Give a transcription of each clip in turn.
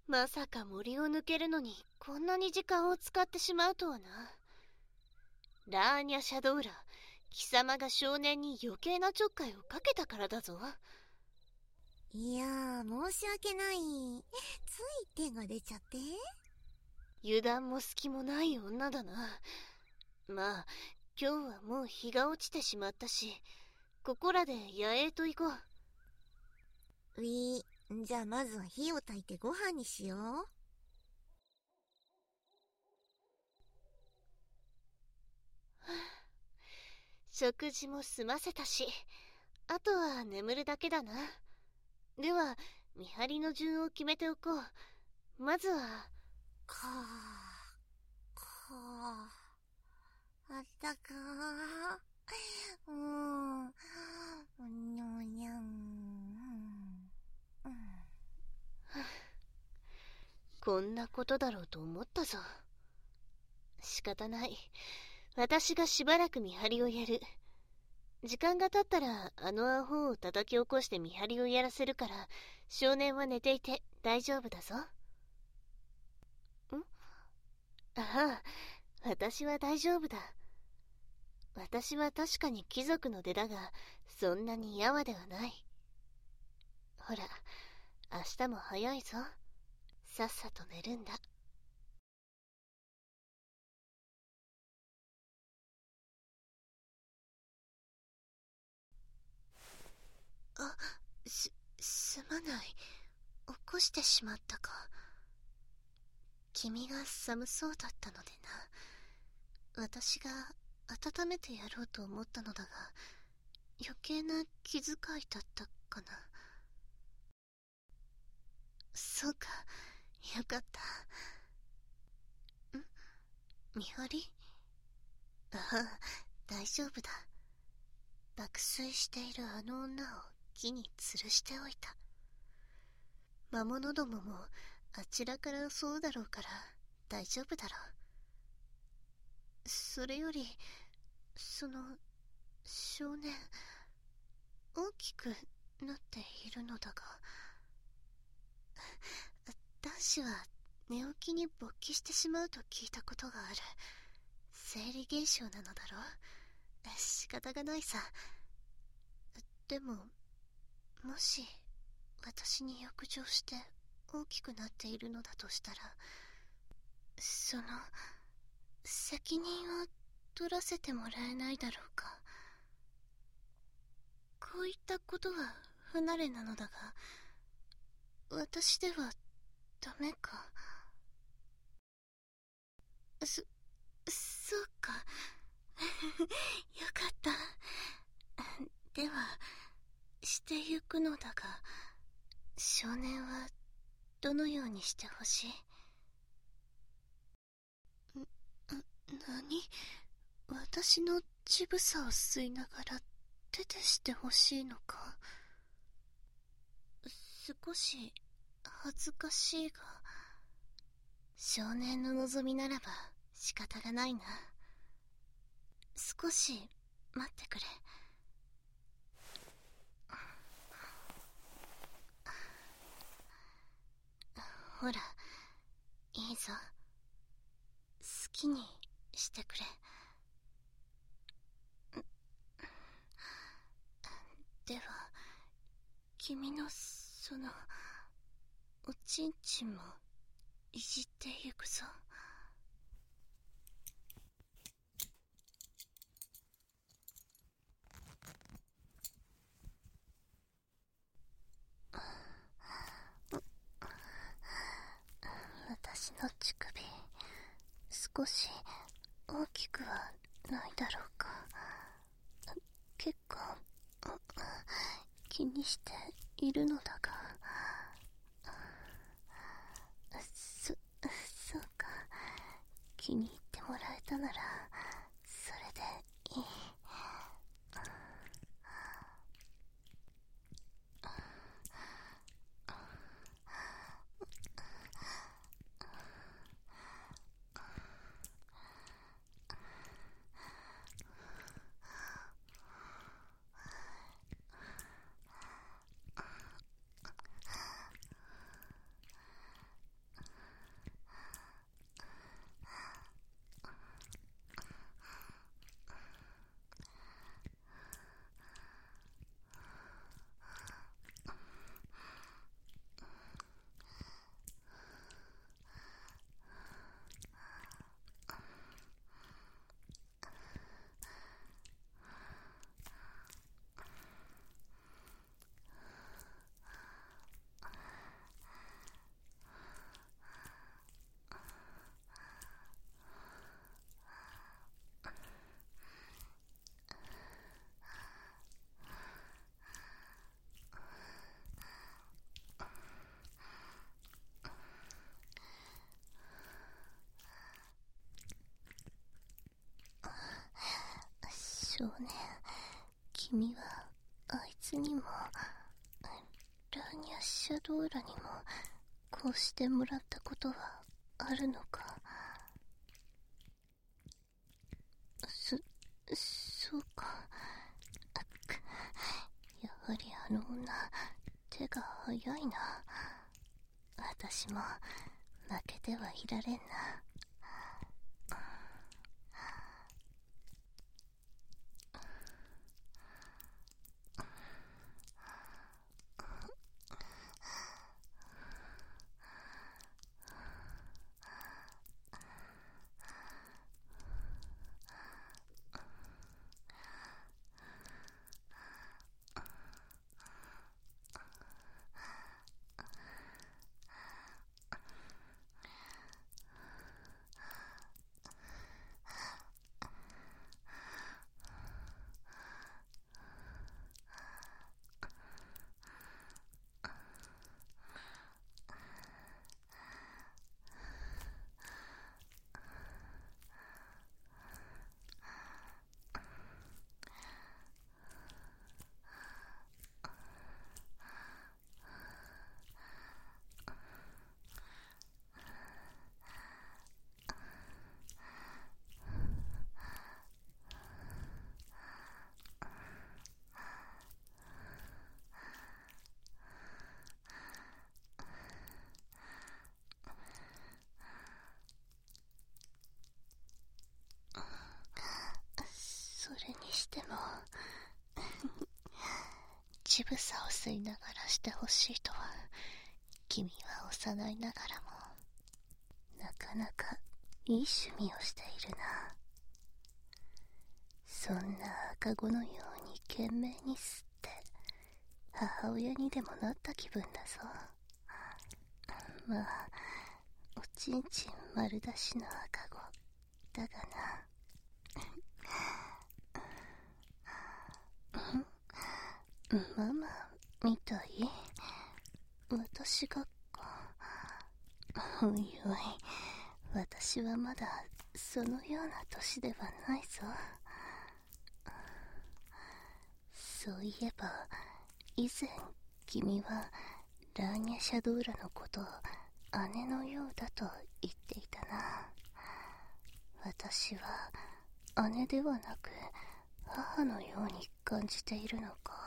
まさか森を抜けるのにこんなに時間を使ってしまうとはな。ラーニャ・シャドウラ、貴様が少年に余計なちょっかいをかけたからだぞ。 いやー、申し訳ない。つい手が出ちゃって。 油断も隙もない女だな。まあ、今日はもう日が落ちてしまったし、ここらで野営と行こう。 じゃあまずは火を焚いてご飯にしよう。 食事も済ませたし、あとは眠るだけだな。では、見張りの順を決めておこう。まずは、 かー、かー、あったかー。にょにゃん。 こんなことだろうと思ったぞ。仕方ない。私がしばらく見張りをやる。時間が経ったらあのアホを叩き起こして見張りをやらせるから、少年は寝ていて大丈夫だぞ。ああ、私は大丈夫だ。私は確かに貴族の出だが、そんなにやわではない。ほら、明日も早いぞ。さっさと寝るんだ。あ、すまない。起こしてしまったか。君が寒そうだったのでな。私が温めてやろうと思ったのだが、余計な気遣いだったかな。そうか、よかった。見張り？ああ、大丈夫だ。爆睡しているあの女を木に吊るしておいた。魔物どももあちらからそうだろうから大丈夫だろう。それより、その少年、大きくなっているのだが、男子は寝起きに勃起してしまうと聞いたことがある。生理現象なのだろう。仕方がないさ。でも、もし私に浴場して大きくなっているのだとしたら、その責任を取らせてもらえないだろうか。こういったことは不慣れなのだが、私ではダメか。そうか。よかった。では、してゆくのだが、少年はどのようにしてほしい？何？私の乳房を吸いながら手でしてほしいのか？少し恥ずかしいが、少年の望みならば仕方がないな。少し待ってくれ。ほら、いいぞ。好きにしてくれ。では、君のそのおちんちんもいじってゆくぞ。私の乳首、少し大きくはないだろうか。結構気にしているのだが。そうか。気に入ってもらえたならそれでいい。 少年、君はあいつにもラーニャ・シャドーラにもこうしてもらったことはあるのか。そうか。やはりあの女、手が早いな。私も負けてはいられんな。それにしても乳房を吸いながらしてほしいとは、君は幼いながらもなかなかいい趣味をしているな。そんな赤子のように懸命に吸って母親にでもなった気分だぞ。まあおちんちん丸出しの赤子だがな。ママみたい？私がおいおい、私はまだそのような年ではないぞ。そういえば以前君はラーニャ・シャドーラのことを姉のようだと言っていたな。私は姉ではなく母のように感じているのか。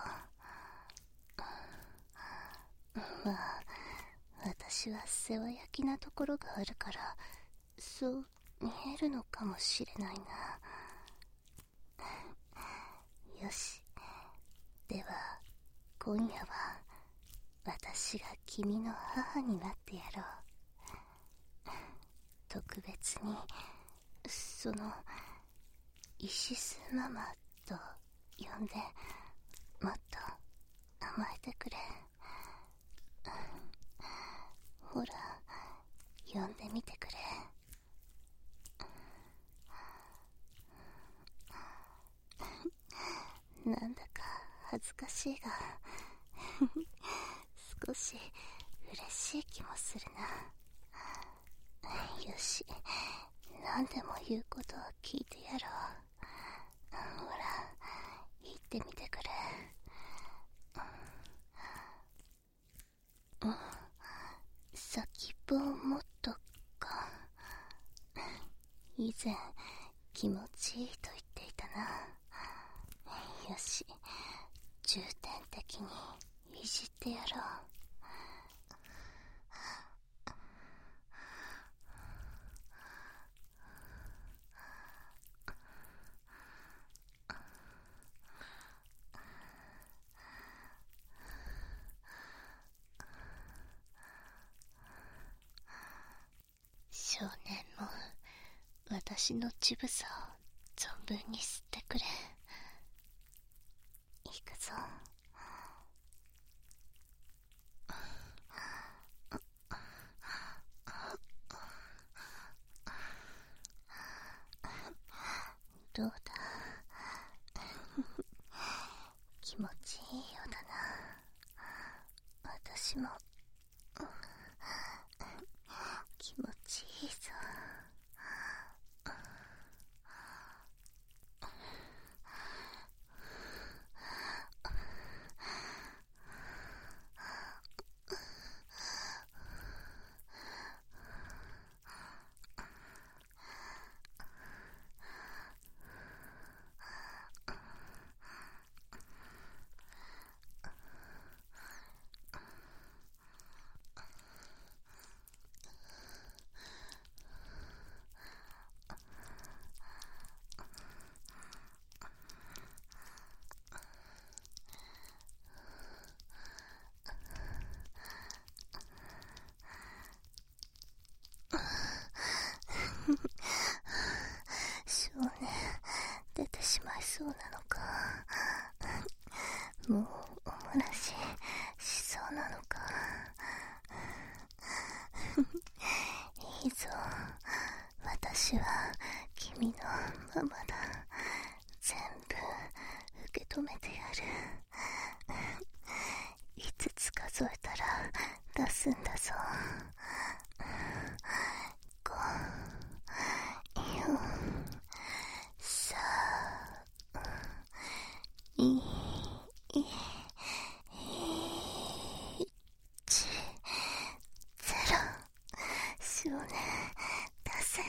まあ私は世話焼きなところがあるからそう見えるのかもしれないな。よし、では今夜は私が君の母になってやろう。特別にそのイシスママと呼んでもっと甘えてくれ。ほら呼んでみてくれ。なんだか恥ずかしいが少し嬉しい気もするな。よし、何でも言うことを聞いてやろう。ほら言ってみてくれ。先っぽをもっとか。以前気持ちいいと言っていたな。よし、重点的にいじってやろう。少年も私の乳房を存分に吸ってくれ。いくぞ。どうだ気持ちいいようだな。私も気持ちいいぞ。 しまいそうなのか。もうお漏らししそうなのか。いいぞ、私は君のママだ。全部受け止めてやる。5つ数えたら出すんだぞ。5、4、3、2、1、0。少年、出せ。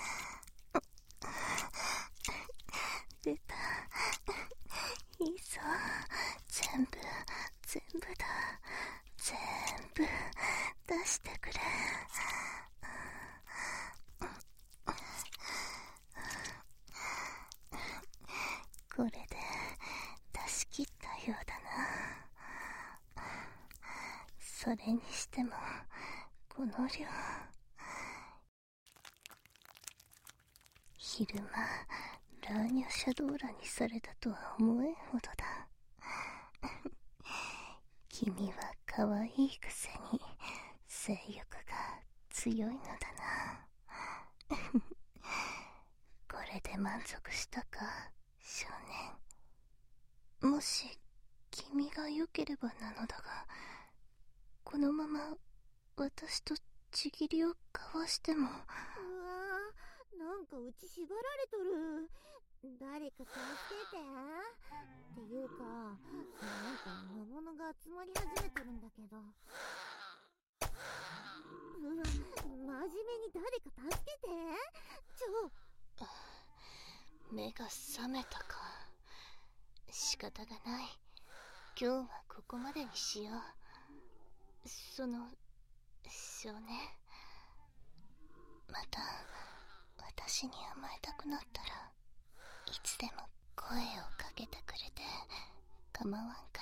出た。いいぞ。全部だ。全部出してくれ。これで出し切ったようだな。それにしてもこの量、昼間ラーニャシャドーラにされたとは思えんほどだ。君は可愛いくせに性欲が強いのだな。これで満足したか、少年。もし君が良ければなのだが、このまま私とちぎりを交わしても。 うわー、なんかうち縛られとる。誰か助けて。っていうか、なんか魔物が集まり始めてるんだけど。真面目に誰か助けて。 目が覚めたか。仕方がない。今日はここまでにしよう。少年、また私に甘えたくなったらいつでも声をかけてくれて構わんか。